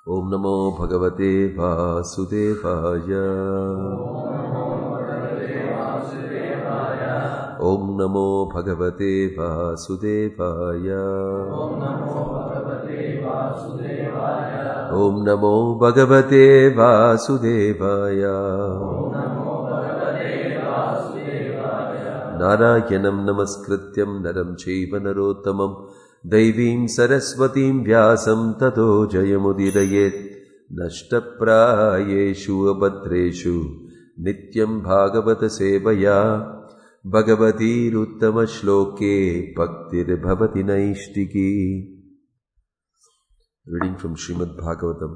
Om Namo Bhagavate Vasudevaya. Om Namo Bhagavate Vasudevaya. Om Namo Bhagavate Vasudevaya. Narayanam Namaskrityam Naram Chaiva Narottamam Daivim Saraswatim Vyasam Tato Jayamudidayet Nashtaprayeshu Abhadreshu Nityam Bhagavata Sevaya Bhagavati Ruttama Shloke Bhaktir Bhavati Naishtiki. Reading from Srimad Bhagavatam,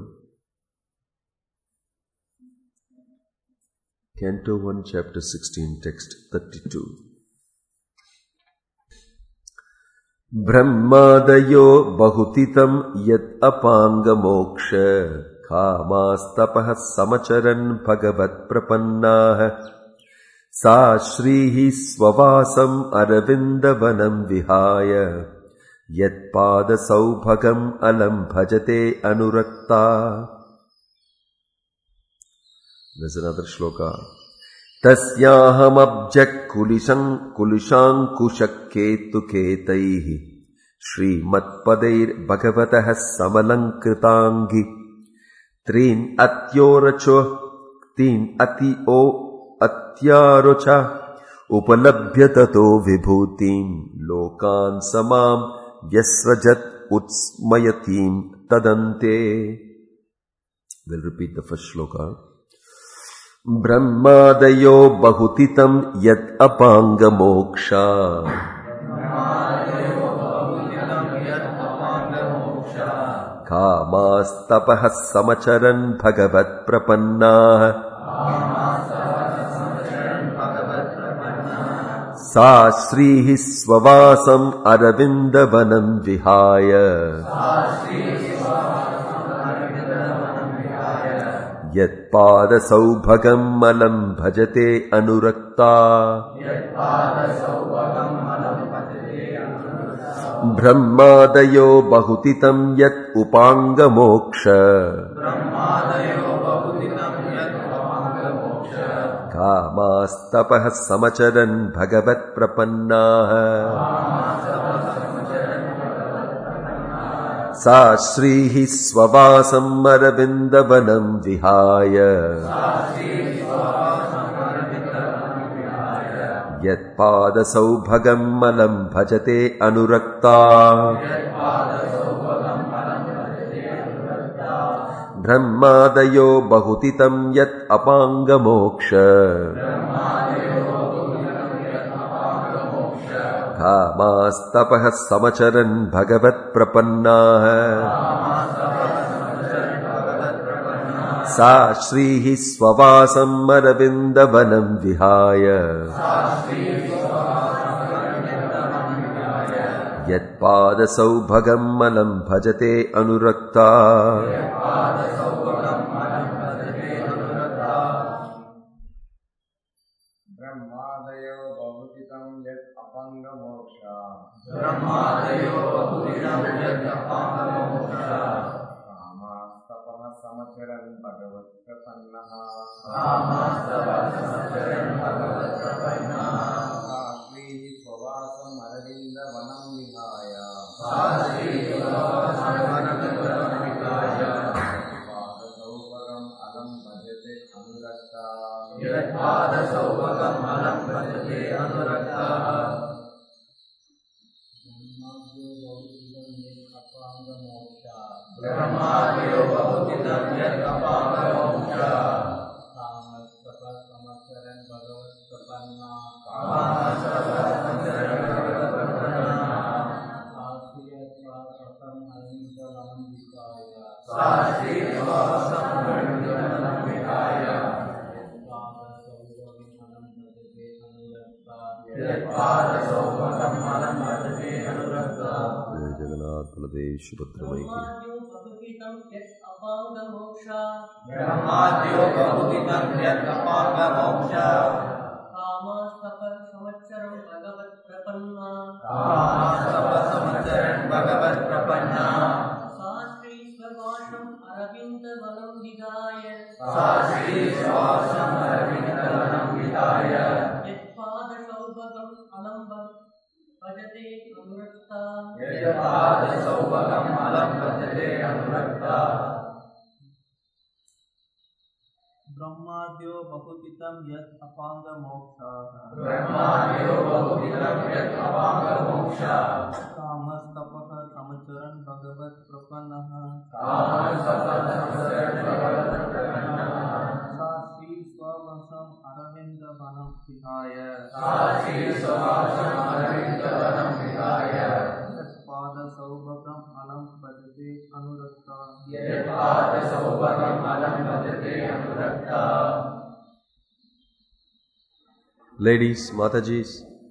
Canto 1, Chapter 16, Text 32. Brahmadayo bahutitam yat apanga moksha kamastapaha samacharan bhagavat prapannah sa shrihi svavasam aravindavanam vihaya yat pada saubhagam alam bhajate anurakta. There's another shloka. Tasyaham abjak kulishankushakketu ketaihi Srimatpadair bhagavatah samalankritangi Trin atyarocha upalabhyatato vibhutim lokan samam yasrajat utsmayatim tadante. We'll repeat the first shloka. Brahmadayo bahutitam yat apanga moksha kamastapaha samacharan bhagavat prapannah sa srihi svavasam aravindavanam vihaya yat pada saubhagam malam bhajate anurakta. Brahmadayo bahutitam yat upanga moksha kamastapaha samacharan bhagavat prapannah sa shrihi svavasam aravindavanam vihaya yat pada saubhagam malam bhajate anurakta. Brahmadayo bahutitam yat apanga moksha kamastapaha samacharan bhagavat prapannah sa shrihi svavasam aravindavanam vihaya yat pada saubhagam malam bhajate anurakta. अरविन्दवनं विधाय सा श्रीनिवासम् अरविन्दवनं विधाय यत्पादसौभगम् अलम्बं भजते अनुरक्ता यत्पादसौभगम् अलम् भजते अनुरक्ता ब्रह्माद्यो बहुविधं यत् अपाङ्गमोक्षः ब्रह्माद्यो बहुविधं यत् अपाङ्गमोक्षः कामस्तपः समचरन् भगवत् प्रपन्नः सा श्री स्ववशम् अरविन्दवनं विधाय यत्पादसौभगम् अलम् भजते अनुरक्ता Ladies, Matajis,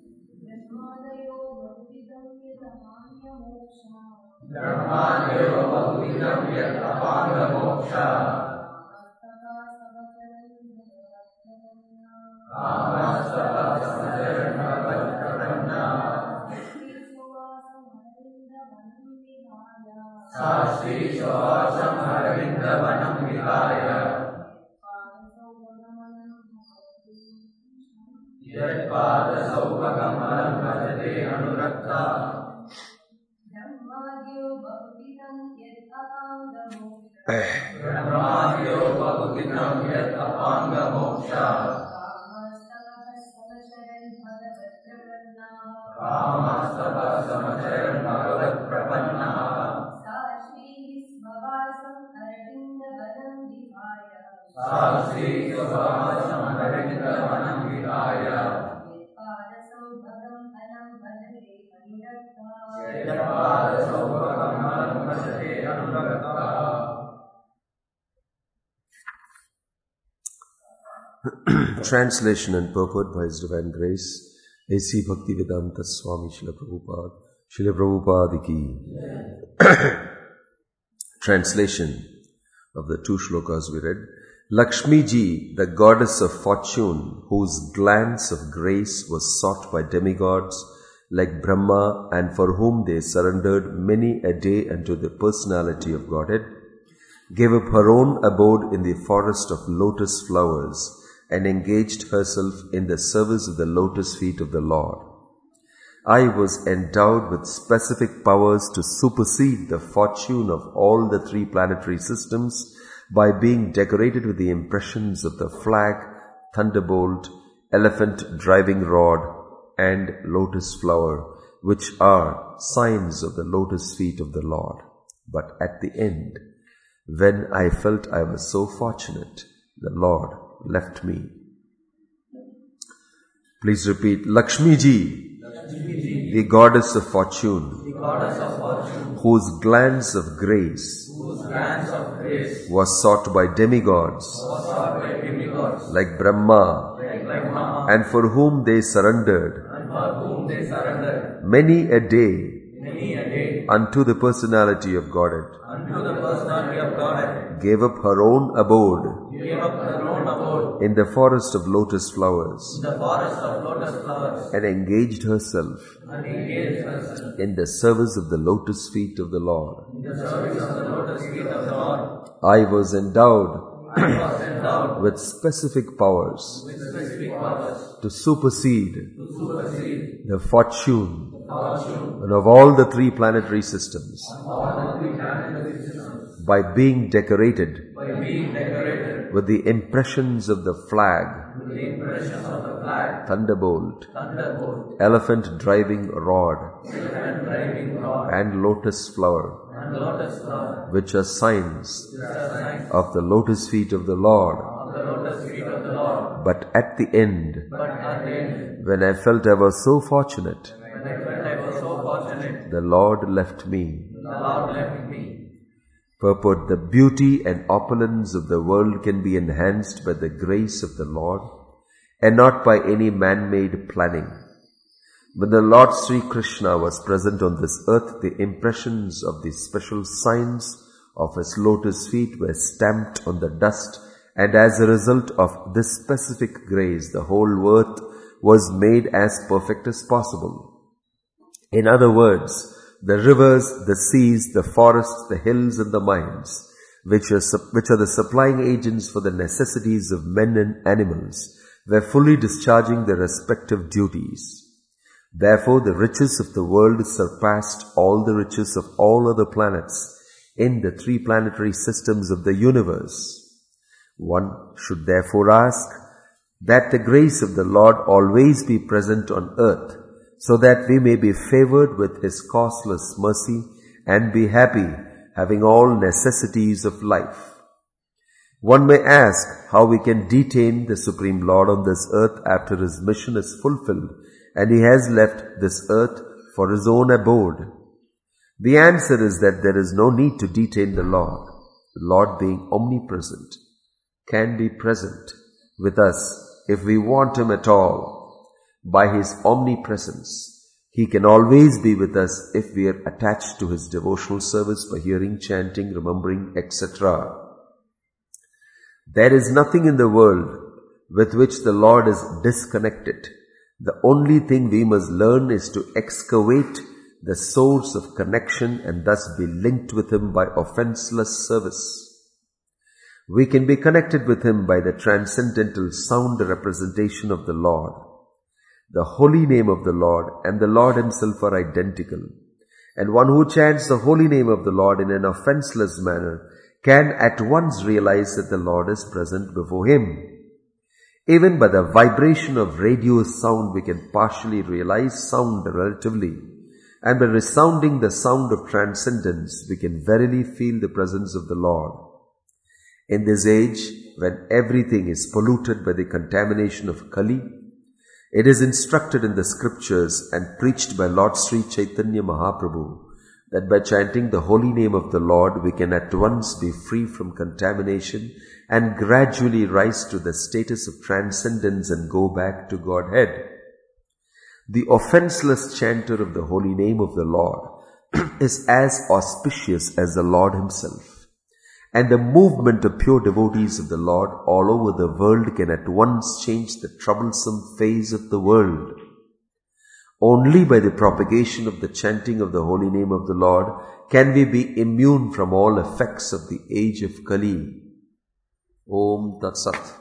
Translation and purport by His Divine Grace, A.C. Bhaktivedanta Swami Srila Prabhupada ki. Translation of the two shlokas we read. Lakshmi Ji, the goddess of fortune, whose glance of grace was sought by demigods like Brahma and for whom they surrendered many a day unto the personality of Godhead, gave up her own abode in the forest of lotus flowers and engaged herself in the service of the lotus feet of the Lord. I was endowed with specific powers to supersede the fortune of all the three planetary systems by being decorated with the impressions of the flag, thunderbolt, elephant driving rod, and lotus flower, which are signs of the lotus feet of the Lord. But at the end, when I felt I was so fortunate, the Lord left me. Please repeat. Lakshmi Ji, the goddess of fortune, whose glance of grace was sought by demigods like Brahma, and for whom they surrendered many a day unto the personality of Godhead, gave up her own abode in the forest of lotus flowers, and engaged herself in the service of the lotus feet of the Lord. I was endowed with specific powers to supersede the fortune of all the three planetary systems by being decorated with the impressions of the flag, thunderbolt, elephant driving rod, and lotus flower, which are signs of the lotus feet of the Lord. But at the end, when I felt I was so fortunate, the Lord left me. Purport: the beauty and opulence of the world can be enhanced by the grace of the Lord and not by any man-made planning. When the Lord Sri Krishna was present on this earth, the impressions of the special signs of His lotus feet were stamped on the dust, and as a result of this specific grace, the whole earth was made as perfect as possible. In other words, the rivers, the seas, the forests, the hills and the mines which are the supplying agents for the necessities of men and animals, were fully discharging their respective duties. Therefore, the riches of the world surpassed all the riches of all other planets in the three planetary systems of the universe. One should therefore ask that the grace of the Lord always be present on earth, so that we may be favored with His causeless mercy and be happy, having all necessities of life. One may ask how we can detain the Supreme Lord on this earth after His mission is fulfilled and He has left this earth for His own abode. The answer is that there is no need to detain the Lord. The Lord, being omnipresent, can be present with us if we want Him at all. By His omnipresence, He can always be with us if we are attached to His devotional service by hearing, chanting, remembering, etc. There is nothing in the world with which the Lord is disconnected. The only thing we must learn is to excavate the source of connection and thus be linked with Him by offenseless service. We can be connected with Him by the transcendental sound representation of the Lord. The holy name of the Lord and the Lord Himself are identical, and one who chants the holy name of the Lord in an offenseless manner can at once realize that the Lord is present before him. Even by the vibration of radio sound, we can partially realize sound relatively, and by resounding the sound of transcendence, we can verily feel the presence of the Lord. In this age, when everything is polluted by the contamination of Kali, it is instructed in the scriptures and preached by Lord Sri Chaitanya Mahaprabhu that by chanting the holy name of the Lord, we can at once be free from contamination and gradually rise to the status of transcendence and go back to Godhead. The offenseless chanter of the holy name of the Lord is as auspicious as the Lord Himself, and the movement of pure devotees of the Lord all over the world can at once change the troublesome phase of the world. Only by the propagation of the chanting of the holy name of the Lord can we be immune from all effects of the age of Kali. Om Tat Sat.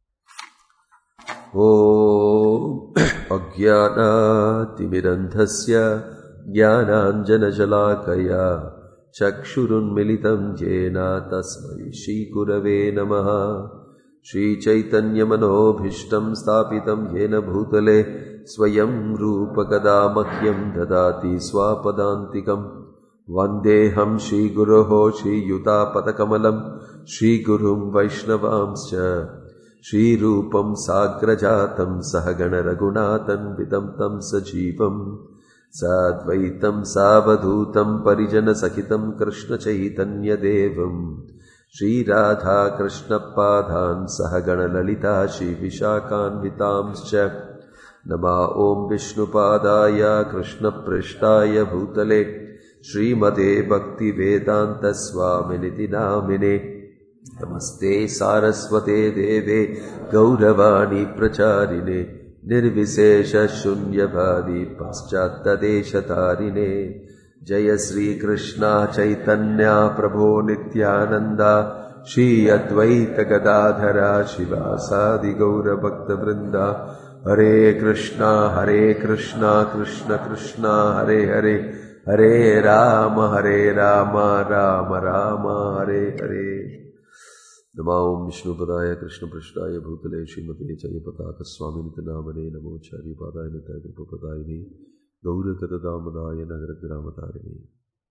Om Ajnana Timirandhasya Jnananjana Jalakaya Chakshurun Militam Jena Tasmai Shri Gurave Namaha. Shri Chaitanya Manobhishtam Sthapitam Yena Bhutale Swayam Rupa Kadamakyam Dadati Swapadantikam Vandeham Shri Guruho Shri Yuta Patakamalam Shri Gurum Vaishnavamscha Shri Rupam Sagrajatam Sahagana Raghunatan Vidam Tam Sajivam Sadvaitam Savadhutam Parijana Sakitam Krishna Chaitanya Devam Shri Radha Krishna Padhan Sahagana Lalita Shri Vishakan Vitamscha Nama Om Vishnu Padaya Krishna Prishtaya Bhutale Srimate Bhakti Vedanta Swaminiti Namine Namaste Saraswate Deve Gauravani Pracharine Nirvisesha Shunyavadi Paschatta Deshatarine Jaya Sri Krishna Chaitanya Prabhu Nityananda Shri Advaita Gadadhara Shivasadi Gaura Bhakta Vrinda Hare Krishna Krishna Krishna Hare Hare Hare Rama Rama Rama Hare Hare. Namo Vishnu Padaya Krishna Prishtaya Bhutale Srimate Chayapataka Swaminita Namane Namo Chari Padaya Nitaya Padayini Gaura Katadamadaya Nagaragramatarini.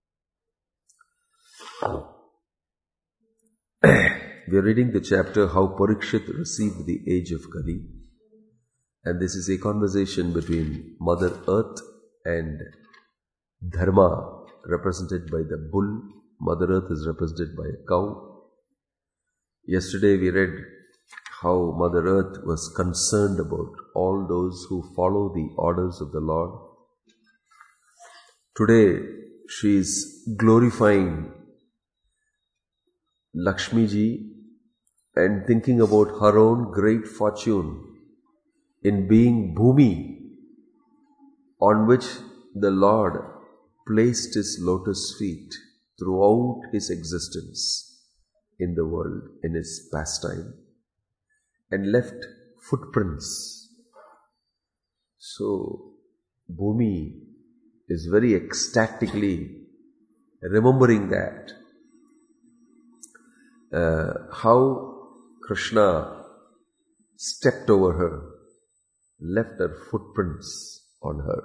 We are reading the chapter How Parikshit Received the Age of Kali. And this is a conversation between Mother Earth and Dharma, represented by the bull. Mother Earth is represented by a cow. Yesterday we read how Mother Earth was concerned about all those who follow the orders of the Lord. Today she is glorifying Lakshmi ji and thinking about her own great fortune in being Bhumi, on which the Lord placed His lotus feet throughout His existence. in the world in his pastime and left footprints. So, Bhumi is very ecstatically remembering that. How Krishna stepped over her, left her footprints on her.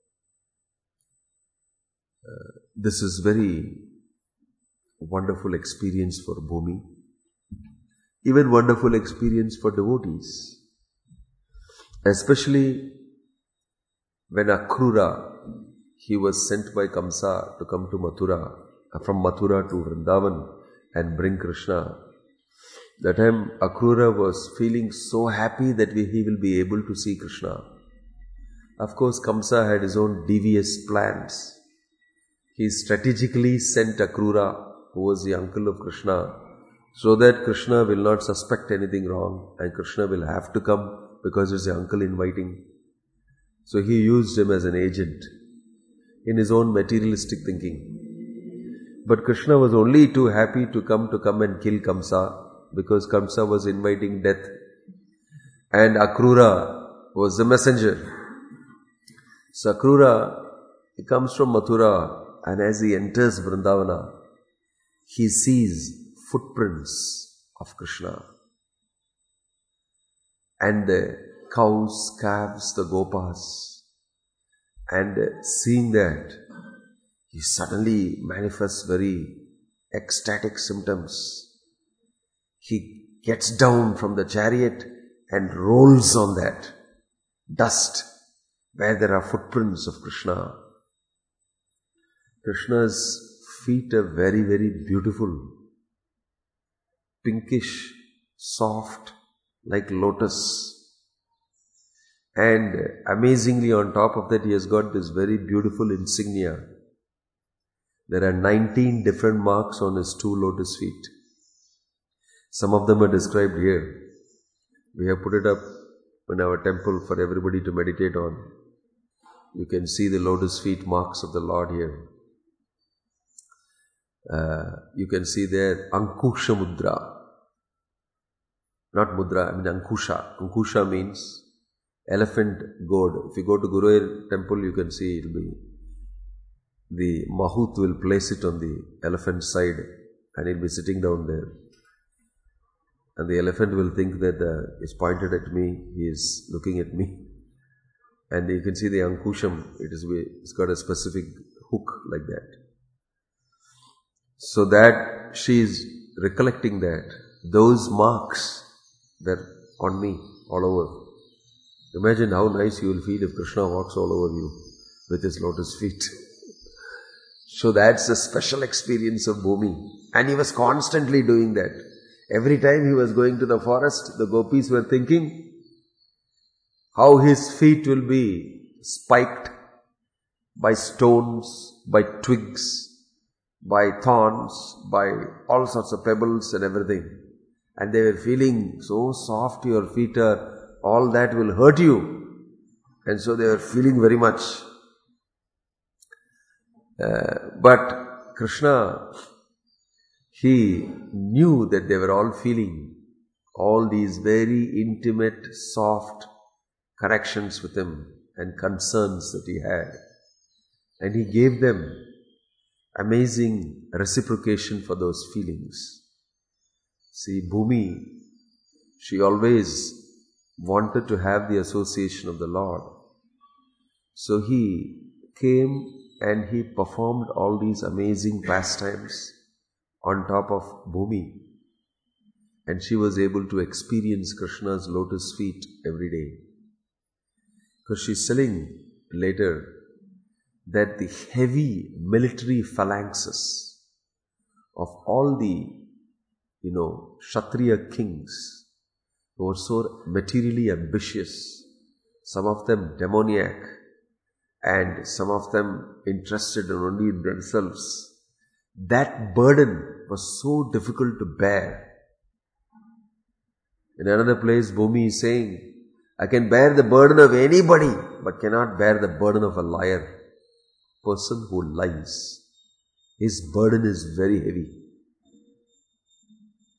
This is very wonderful experience for Bhumi, even wonderful experience for devotees, especially when Akrura, he was sent by Kamsa to come to Mathura, from Mathura to Vrindavan and bring Krishna. That time Akrura was feeling so happy that he will be able to see Krishna. Of course, Kamsa had his own devious plans. He strategically sent Akrura, who was the uncle of Krishna, so that Krishna will not suspect anything wrong and Krishna will have to come because it's the uncle inviting. So he used him as an agent in his own materialistic thinking. But Krishna was only too happy to come and kill Kamsa, because Kamsa was inviting death and Akrura was the messenger. So Akrura, he comes from Mathura, and as he enters Vrindavana, he sees footprints of Krishna. And the cows, calves, the gopas. And seeing that, he suddenly manifests very ecstatic symptoms. He gets down from the chariot and rolls on that dust where there are footprints of Krishna. Krishna's feet are very, very beautiful, pinkish, soft, like lotus. And amazingly, on top of that, he has got this very beautiful insignia. There are 19 different marks on his 2 lotus feet. Some of them are described here. We have put it up in our temple for everybody to meditate on. You can see the lotus feet marks of the Lord here. You can see there Ankusha Mudra. Not Mudra, I mean Ankusha. Ankusha means elephant gourd. If you go to Guruvar temple, you can see it will be, the Mahut will place it on the elephant side and he'll be sitting down there. And the elephant will think that it's pointed at me, he is looking at me. And you can see the Ankusham, it's got a specific hook like that. So that she is recollecting that those marks were on me all over. Imagine how nice you will feel if Krishna walks all over you with his lotus feet. So that's a special experience of Bhumi. And he was constantly doing that. Every time he was going to the forest, the gopis were thinking how his feet will be spiked by stones, by twigs, by thorns, by all sorts of pebbles and everything. And they were feeling so soft, your feet are, all that will hurt you. And so they were feeling very much. But Krishna, he knew that they were all feeling all these very intimate, soft corrections with him and concerns that he had. And he gave them amazing reciprocation for those feelings. See, Bhumi, she always wanted to have the association of the Lord. So he came and he performed all these amazing pastimes on top of Bhumi. And she was able to experience Krishna's lotus feet every day. Because she's telling later that the heavy military phalanxes of all the, Kshatriya kings who were so materially ambitious, some of them demoniac, and some of them interested only in themselves, that burden was so difficult to bear. In another place, Bhumi is saying, I can bear the burden of anybody, but cannot bear the burden of a liar. Person who lies, his burden is very heavy.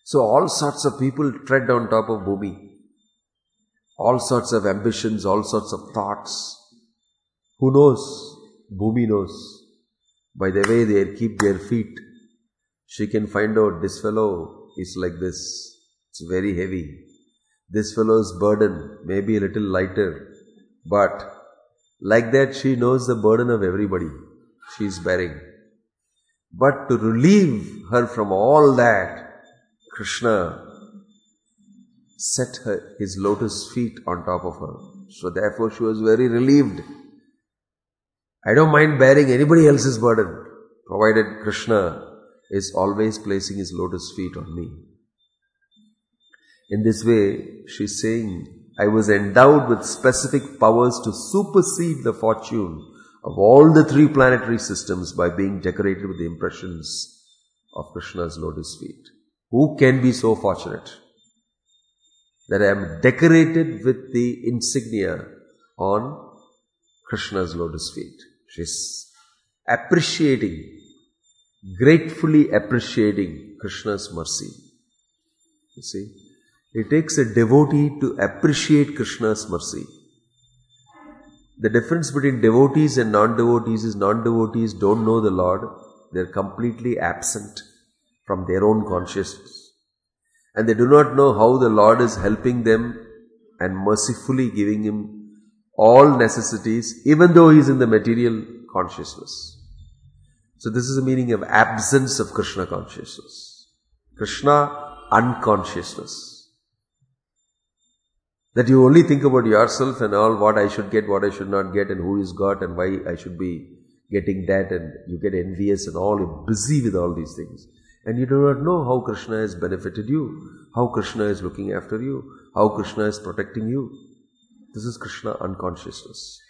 So all sorts of people tread on top of Bhumi. All sorts of ambitions, all sorts of thoughts. Who knows? Bhumi knows. By the way they keep their feet, she can find out this fellow is like this. It's very heavy. This fellow's burden may be a little lighter, but like that she knows the burden of everybody she is bearing. But to relieve her from all that, Krishna set his lotus feet on top of her. So therefore she was very relieved. I don't mind bearing anybody else's burden, provided Krishna is always placing his lotus feet on me. In this way, she is saying, I was endowed with specific powers to supersede the fortune of all the 3 planetary systems by being decorated with the impressions of Krishna's lotus feet. Who can be so fortunate that I am decorated with the insignia on Krishna's lotus feet? She's appreciating, gratefully appreciating Krishna's mercy. You see, it takes a devotee to appreciate Krishna's mercy. The difference between devotees and non-devotees is non-devotees don't know the Lord. They're completely absent from their own consciousness. And they do not know how the Lord is helping them and mercifully giving him all necessities, even though he is in the material consciousness. So this is the meaning of absence of Krishna consciousness. Krishna unconsciousness. That you only think about yourself and all, what I should get, what I should not get, and who is God and why I should be getting that, and you get envious and all, you're busy with all these things. And you do not know how Krishna has benefited you, how Krishna is looking after you, how Krishna is protecting you. This is Krishna unconsciousness.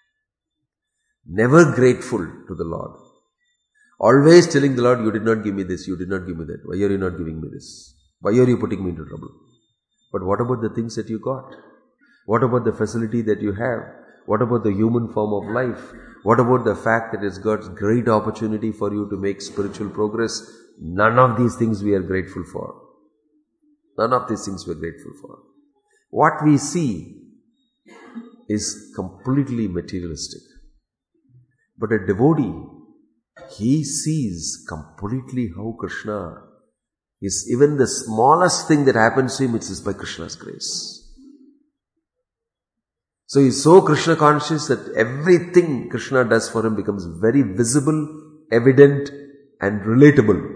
Never grateful to the Lord. Always telling the Lord, you did not give me this, you did not give me that. Why are you not giving me this? Why are you putting me into trouble? But what about the things that you got? What about the facility that you have? What about the human form of life? What about the fact that it's God's great opportunity for you to make spiritual progress? None of these things we are grateful for. None of these things we are grateful for. What we see is completely materialistic. But a devotee, he sees completely how Krishna is, even the smallest thing that happens to him, it is by Krishna's grace. So he is so Krishna conscious that everything Krishna does for him becomes very visible, evident and relatable.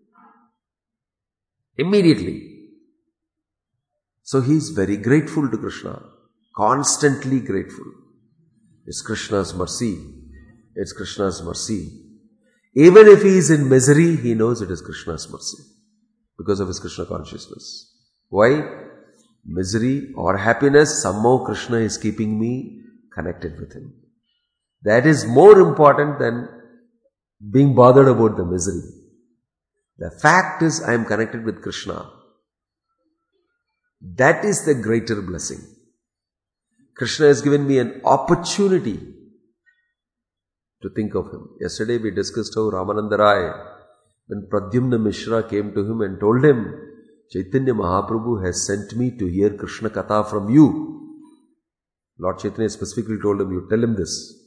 Immediately. So he is very grateful to Krishna, constantly grateful. It's Krishna's mercy. It's Krishna's mercy. Even if he is in misery, he knows it is Krishna's mercy because of his Krishna consciousness. Why? Misery or happiness, somehow Krishna is keeping me connected with him. That is more important than being bothered about the misery. The fact is, I am connected with Krishna. That is the greater blessing. Krishna has given me an opportunity to think of him. Yesterday we discussed how Ramananda Rai, when Pradyumna Mishra came to him and told him, Chaitanya Mahaprabhu has sent me to hear Krishna Katha from you. Lord Chaitanya specifically told him, you tell him this.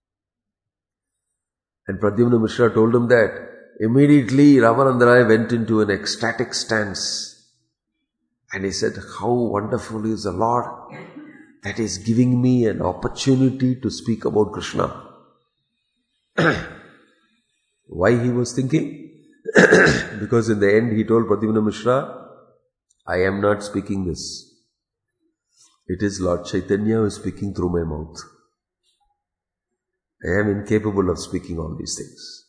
And Pradyumna Mishra told him that. Immediately Ramananda Rai went into an ecstatic stance. And he said, how wonderful is the Lord that is giving me an opportunity to speak about Krishna. Why he was thinking? Because in the end he told Pradyumna Mishra, I am not speaking this. It is Lord Chaitanya who is speaking through my mouth. I am incapable of speaking all these things.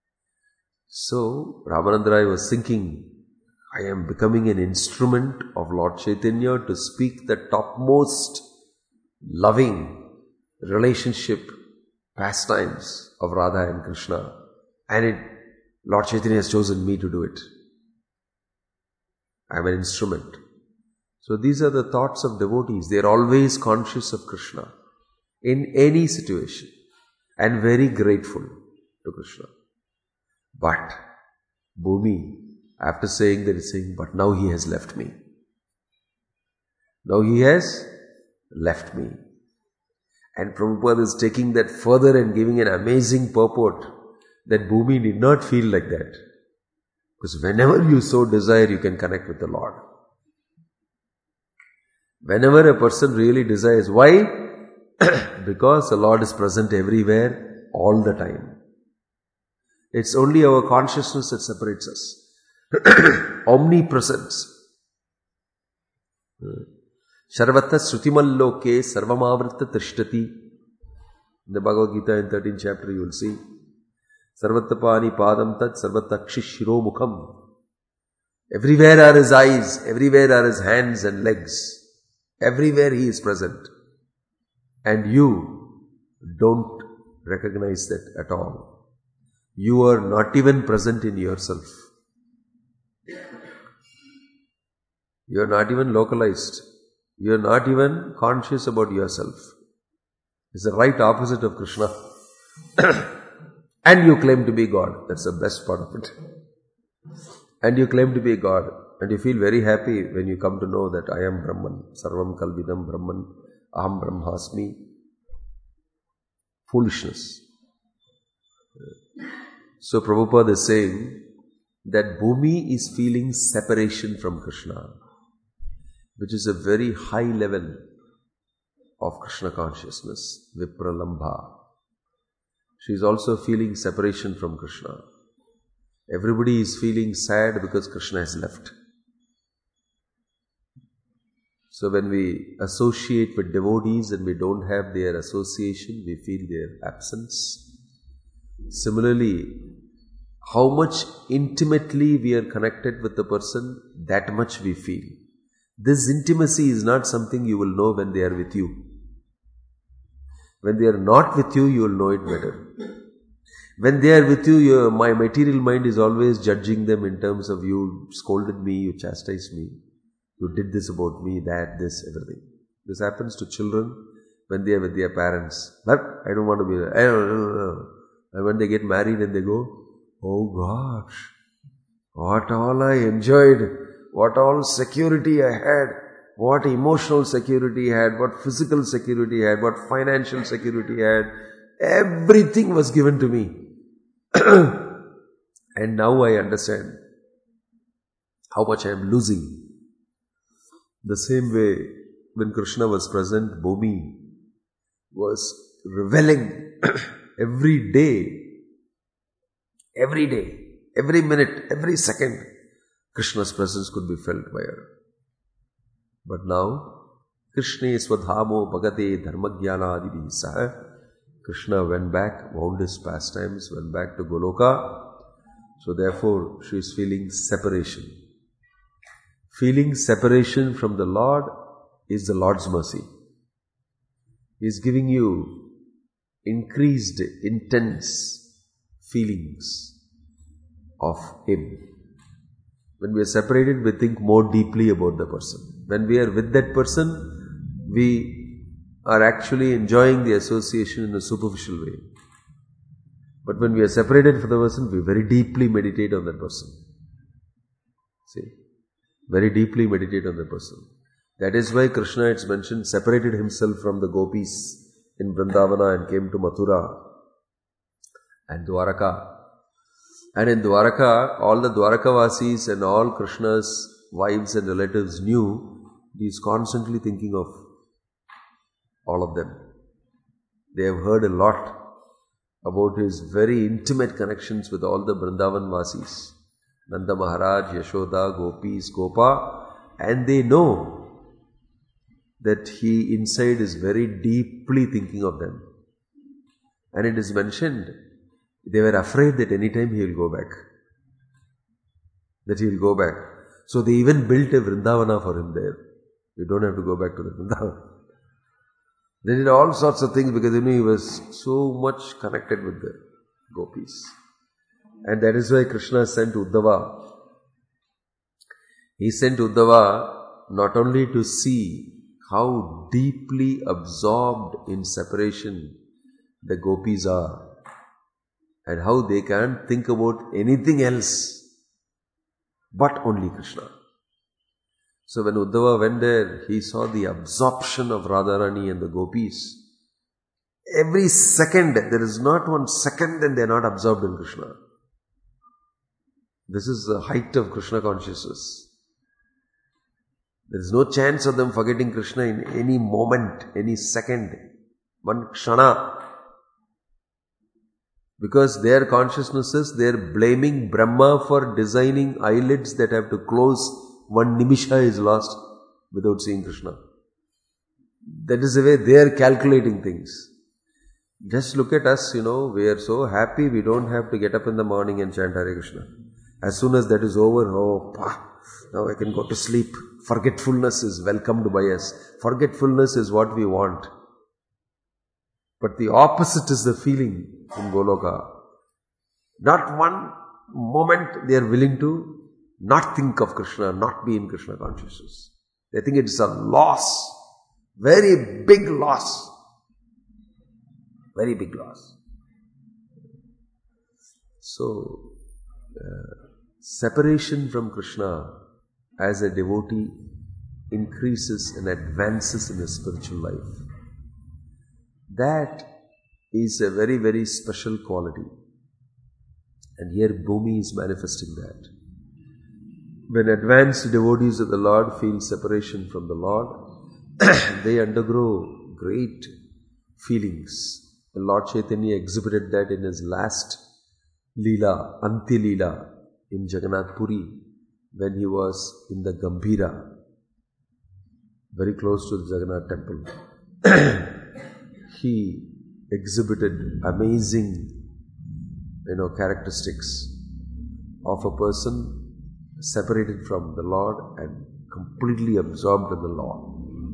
So Ramananda Rai was thinking, I am becoming an instrument of Lord Chaitanya to speak the topmost loving relationship pastimes of Radha and Krishna. And Lord Chaitanya has chosen me to do it. I am an instrument. So these are the thoughts of devotees. They are always conscious of Krishna in any situation and very grateful to Krishna. But Bhumi, After saying that, he's saying, but now he has left me. Now he has left me. And Prabhupada is taking that further and giving an amazing purport that Bhumi need not feel like that. Because whenever you so desire, you can connect with the Lord. Whenever a person really desires. Why? Because the Lord is present everywhere, all the time. It's only our consciousness that separates us. Omnipresence. Sharvata Srutimalloke Sarvamavrita Trishtati. In the Bhagavad Gita in 13th chapter you will see. Sarvatapani Padam Tat Sarvatakshi Shiro Mukham. Everywhere are his eyes, everywhere are his hands and legs. Everywhere he is present. And you don't recognize that at all. You are not even present in yourself. You are not even localized. You are not even conscious about yourself. It's the right opposite of Krishna. And you claim to be God. That's the best part of it. And you claim to be God. And you feel very happy when you come to know that I am Brahman. Sarvam Kalvidam Brahman. Aham Brahmasmi. Foolishness. So Prabhupada is saying that Bhumi is feeling separation from Krishna, which is a very high level of Krishna consciousness, Vipralambha. She is also feeling separation from Krishna. Everybody is feeling sad because Krishna has left. So when we associate with devotees and we don't have their association, we feel their absence. Similarly, how much intimately we are connected with the person, that much we feel. This intimacy is not something you will know when they are with you. When they are not with you, you will know it better. When they are with you, my material mind is always judging them in terms of you scolded me, you chastised me, you did this about me, that, this, everything. This happens to children when they are with their parents. But I don't want to be there. And when they get married and they go, oh gosh, what all I enjoyed, what all security I had, what emotional security I had, what physical security I had, what financial security I had, everything was given to me. And now I understand how much I am losing. The same way, when Krishna was present, Bhumi was reveling every day, every minute, every second, Krishna's presence could be felt by her. But now, Krishna Swadhamo Bhagate Dharmagyana Adibhi Saha. Krishna went back, wound his pastimes, went back to Goloka. So therefore, she is feeling separation. Feeling separation from the Lord is the Lord's mercy. He is giving you increased, intense feelings of Him. When we are separated, we think more deeply about the person. When we are with that person, we are actually enjoying the association in a superficial way. But when we are separated from the person, we very deeply meditate on that person. See? Very deeply meditate on the person. That is why Krishna, it's mentioned, separated himself from the gopis in Vrindavana and came to Mathura and Dwaraka. And in Dwaraka, all the Dwarakavasis and all Krishna's wives and relatives knew he is constantly thinking of all of them. They have heard a lot about his very intimate connections with all the Vrindavan Vasis. Nanda Maharaj, Yashoda, Gopis, Gopa, and they know that he inside is very deeply thinking of them. And it is mentioned, they were afraid that anytime he will go back. That he will go back. So they even built a Vrindavana for him there. You don't have to go back to the Vrindavana. They did all sorts of things because he was so much connected with the gopis. And that is why Krishna sent Uddhava. He sent Uddhava not only to see how deeply absorbed in separation the gopis are and how they can't think about anything else but only Krishna. So when Uddhava went there, he saw the absorption of Radharani and the gopis. Every second, there is not one second and they are not absorbed in Krishna. This is the height of Krishna consciousness. There is no chance of them forgetting Krishna in any moment, any second, one kshana. Because their consciousnesses, they are blaming Brahma for designing eyelids that have to close. One nimisha is lost without seeing Krishna. That is the way they are calculating things. Just look at us, we are so happy we don't have to get up in the morning and chant Hare Krishna. As soon as that is over, now I can go to sleep. Forgetfulness is welcomed by us. Forgetfulness is what we want. But the opposite is the feeling in Goloka. Not one moment they are willing to not think of Krishna, not be in Krishna consciousness. They think it's a loss. Very big loss. Very big loss. So, separation from Krishna as a devotee increases and advances in his spiritual life. That is a very, very special quality. And here Bhumi is manifesting that. When advanced devotees of the Lord feel separation from the Lord, they undergo great feelings. And Lord Chaitanya exhibited that in his last Leela, Anti Leela in Jagannath Puri, when he was in the Gambhira, very close to the Jagannath temple. He exhibited amazing, characteristics of a person separated from the Lord and completely absorbed in the Lord.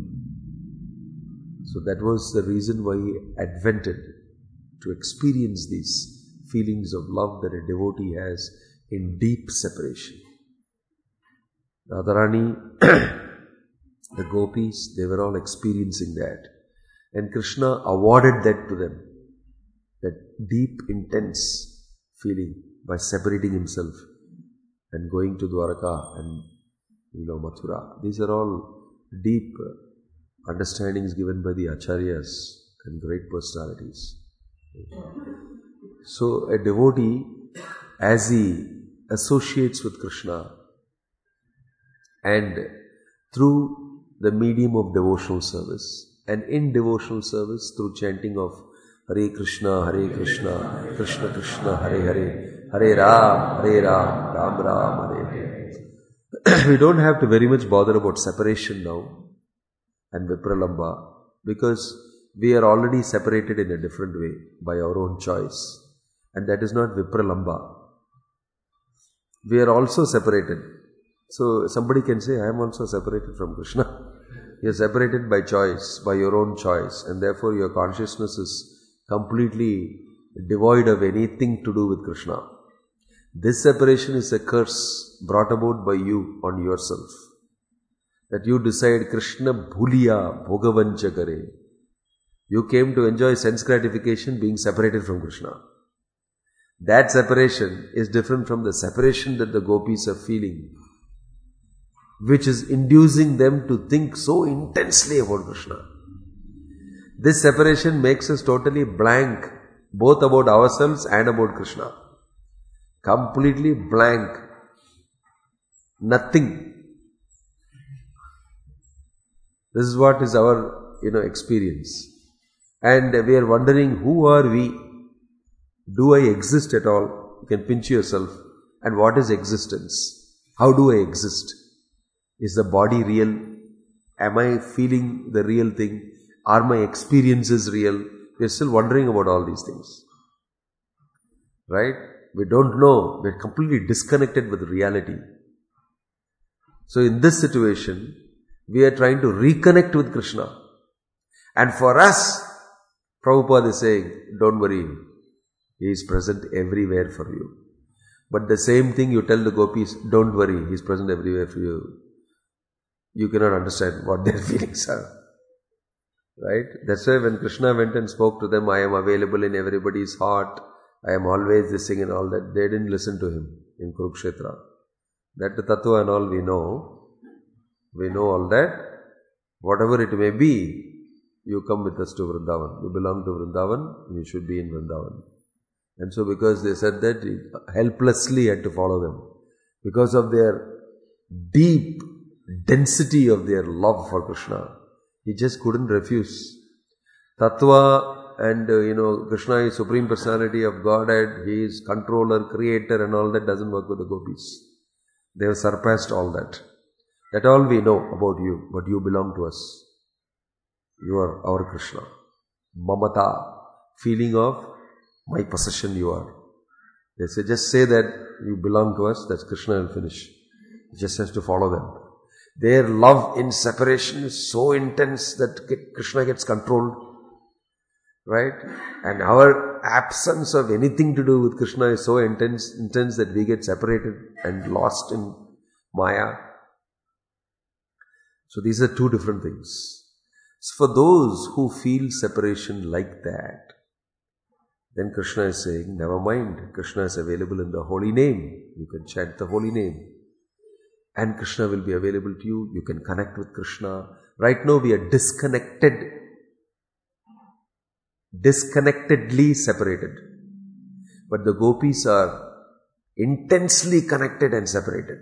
So that was the reason why he advented to experience these feelings of love that a devotee has in deep separation. Radharani, the gopis, they were all experiencing that. And Krishna awarded that to them, that deep, intense feeling by separating himself and going to Dwaraka and Mathura. These are all deep understandings given by the acharyas and great personalities. So a devotee, as he associates with Krishna and through the medium of devotional service, and in devotional service through chanting of Hare Krishna, Krishna Krishna, Hare Hare, Hare Ram, Ram Ram, Hare Hare. We don't have to very much bother about separation now and Vipralamba, because we are already separated in a different way by our own choice. And that is not Vipralamba. We are also separated. So somebody can say, I am also separated from Krishna. You are separated by choice, by your own choice, and therefore your consciousness is completely devoid of anything to do with Krishna. This separation is a curse brought about by you on yourself. That you decide Krishna bhuliya bhogavancha kare. You came to enjoy sense gratification being separated from Krishna. That separation is different from the separation that the gopis are feeling, which is inducing them to think so intensely about Krishna. This separation makes us totally blank, both about ourselves and about Krishna. Completely blank. Nothing. This is what is our, experience. And we are wondering, who are we? Do I exist at all? You can pinch yourself. And what is existence? How do I exist? Is the body real? Am I feeling the real thing? Are my experiences real? We are still wondering about all these things. Right? We don't know. We are completely disconnected with reality. So in this situation, we are trying to reconnect with Krishna. And for us, Prabhupada is saying, don't worry. He is present everywhere for you. But the same thing you tell the gopis, don't worry. He is present everywhere for you. You cannot understand what their feelings are. Right? That's why when Krishna went and spoke to them, I am available in everybody's heart. I am always this thing and all that. They didn't listen to him in Kurukshetra. That the tattva and all we know all that. Whatever it may be, you come with us to Vrindavan. You belong to Vrindavan, you should be in Vrindavan. And so because they said that, he helplessly had to follow them. Because of their deep density of their love for Krishna, he just couldn't refuse. Tattva and Krishna is Supreme Personality of Godhead, he is controller, creator and all that doesn't work with the gopis. They have surpassed all that. That all we know about you, but you belong to us. You are our Krishna. Mamata, feeling of my possession you are. They say, just say that you belong to us, that's Krishna will finish. He just has to follow them. Their love in separation is so intense that Krishna gets controlled. Right? And our absence of anything to do with Krishna is so intense that we get separated and lost in Maya. So these are two different things. So for those who feel separation like that, then Krishna is saying, never mind, Krishna is available in the holy name. You can chant the holy name. And Krishna will be available to you. You can connect with Krishna. Right now we are disconnectedly separated. But the gopis are intensely connected and separated.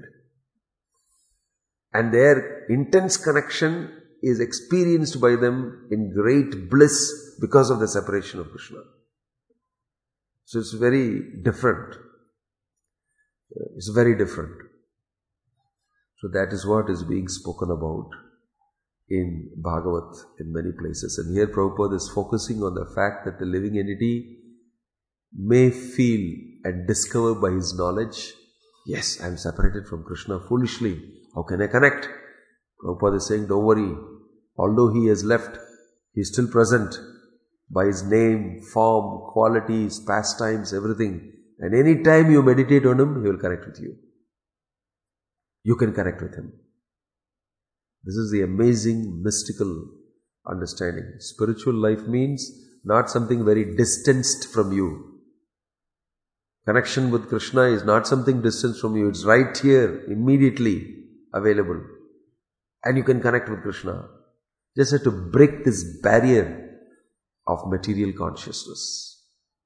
And their intense connection is experienced by them in great bliss because of the separation of Krishna. So it's very different. It's very different. So that is what is being spoken about in Bhagavat in many places. And here Prabhupada is focusing on the fact that the living entity may feel and discover by his knowledge, yes, I am separated from Krishna foolishly. How can I connect? Prabhupada is saying, don't worry. Although he has left, he is still present by his name, form, qualities, pastimes, everything. And any time you meditate on him, he will connect with you. You can connect with him. This is the amazing mystical understanding. Spiritual life means not something very distanced from you. Connection with Krishna is not something distant from you. It's right here, immediately available. And you can connect with Krishna. Just have to break this barrier of material consciousness.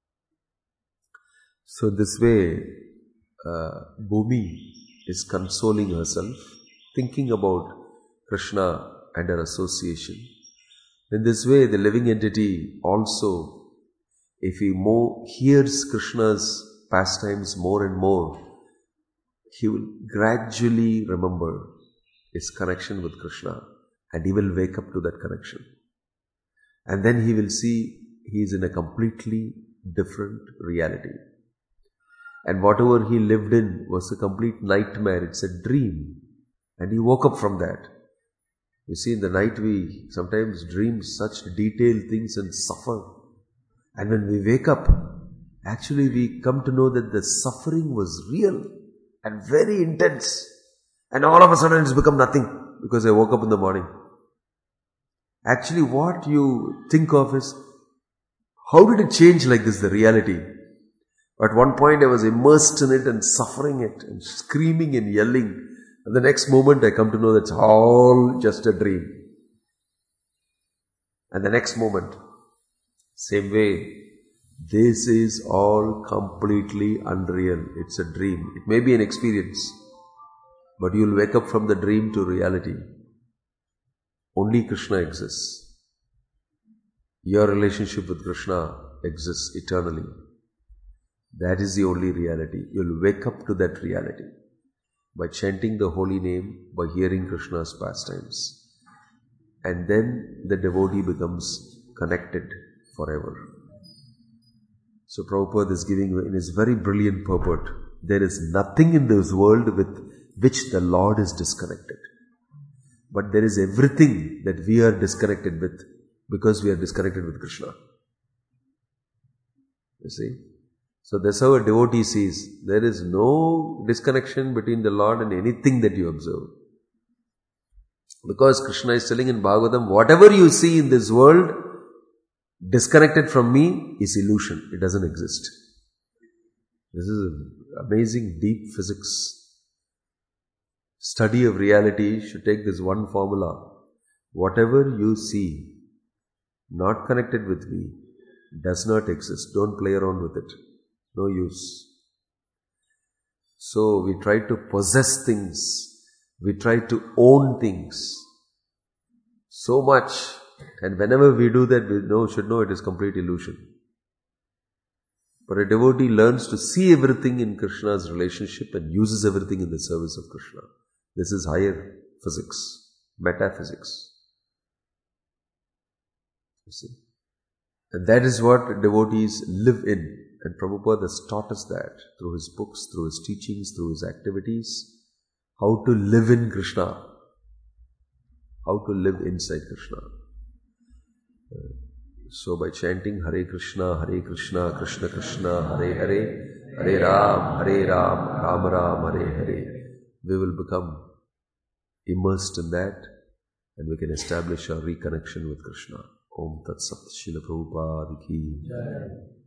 So this way, Bhumi is consoling herself, thinking about Krishna and her association. In this way, the living entity also, if he hears Krishna's pastimes more and more, he will gradually remember his connection with Krishna and he will wake up to that connection. And then he will see he is in a completely different reality. And whatever he lived in was a complete nightmare. It's a dream. And he woke up from that. You see, in the night we sometimes dream such detailed things and suffer. And when we wake up, actually we come to know that the suffering was real and very intense. And all of a sudden it's become nothing because I woke up in the morning. Actually, what you think of is, how did it change like this, the reality? At one point I was immersed in it and suffering it and screaming and yelling. And the next moment I come to know that's all just a dream. And the next moment, same way, this is all completely unreal. It's a dream. It may be an experience, but you'll wake up from the dream to reality. Only Krishna exists. Your relationship with Krishna exists eternally. That is the only reality. You'll wake up to that reality by chanting the holy name, by hearing Krishna's pastimes. And then the devotee becomes connected forever. So Prabhupada is giving in his very brilliant purport, there is nothing in this world with which the Lord is disconnected. But there is everything that we are disconnected with because we are disconnected with Krishna. You see? So that's how a devotee sees. There is no disconnection between the Lord and anything that you observe. Because Krishna is telling in Bhagavatam, whatever you see in this world, disconnected from me is illusion. It doesn't exist. This is amazing deep physics. study of reality should take this one formula. Whatever you see, not connected with me, does not exist. Don't play around with it. No use. So we try to possess things. We try to own things so much. And whenever we do that, we should know it is complete illusion. But a devotee learns to see everything in Krishna's relationship and uses everything in the service of Krishna. This is higher physics, metaphysics. You see? And that is what devotees live in. And Prabhupada has taught us that through his books, through his teachings, through his activities, how to live in Krishna, how to live inside Krishna. So by chanting Hare Krishna, Krishna Krishna, Hare Hare, Hare Ram, Ram Ram, Hare Hare, we will become immersed in that and we can establish our reconnection with Krishna. Om Tat Sat Srila Prabhupada Ki Jai.